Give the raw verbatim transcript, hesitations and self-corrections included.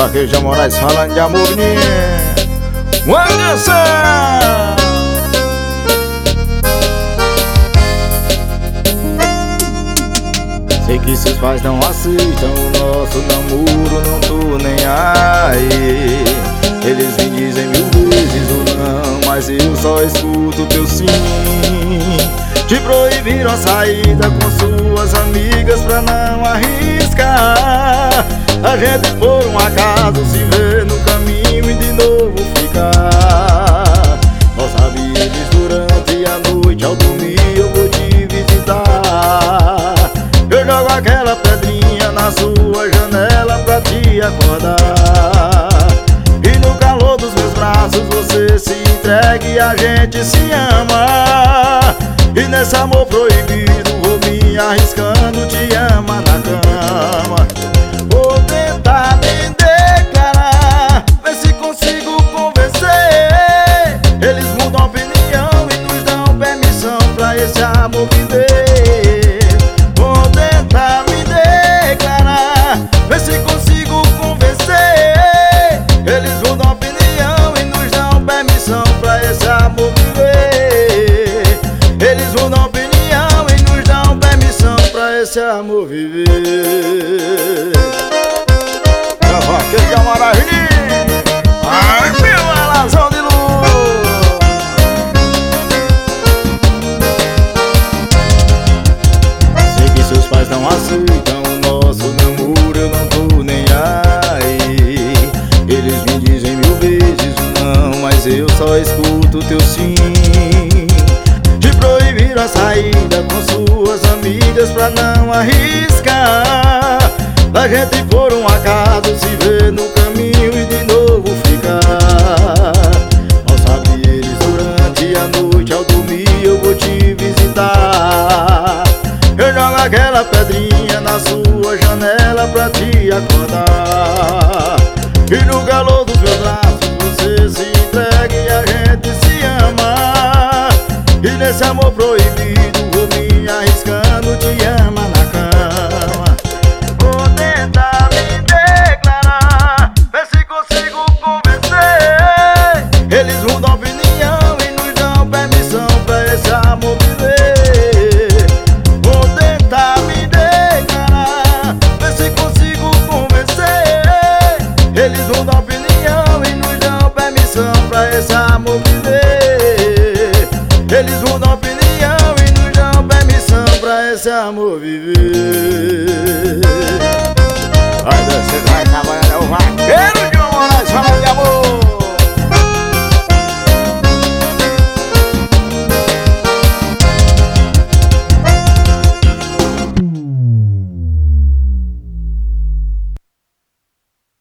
Vaqueja Moraes falando de amor, menino. Uma canção. Sei que seus pais não aceitam o nosso namoro, não tô nem aí. Eles me dizem mil vezes o não, mas eu só escuto teu sim. Te proibiram a saída com suas amigas pra não arriscar. A gente por um acaso se vê no caminho e de novo ficar. Nossa vida durante a noite, ao dormir eu vou te visitar. Eu jogo aquela pedrinha na sua janela pra te acordar. E no calor dos meus braços você se entrega e a gente se ama. E nesse amor proibido vou me arriscando, te ama na cama. Vou tentar me declarar, ver se consigo convencer. Eles mudam a opinião e nos dão permissão pra esse amor viver. Vou tentar me declarar, ver se consigo convencer. Eles mudam a opinião e nos dão permissão pra esse amor viver. Eles mudam a opinião e nos dão permissão pra esse amor viver. Vaqueja Maravilha, ai meu alazão de luz. Sei que seus pais não aceitam o nosso namoro, eu não tô nem aí. Eles me dizem mil vezes não, mas eu só escuto teu sim. Te proibiram a saída com suas amigas pra não arriscar. A gente por um acaso se vê no caminho e de novo ficar. Mal sabe eles durante a noite, ao dormir eu vou te visitar. Eu jogo aquela pedrinha na sua janela pra te acordar. E no calor dos meus braços você se entrega e a gente se ama. E nesse amor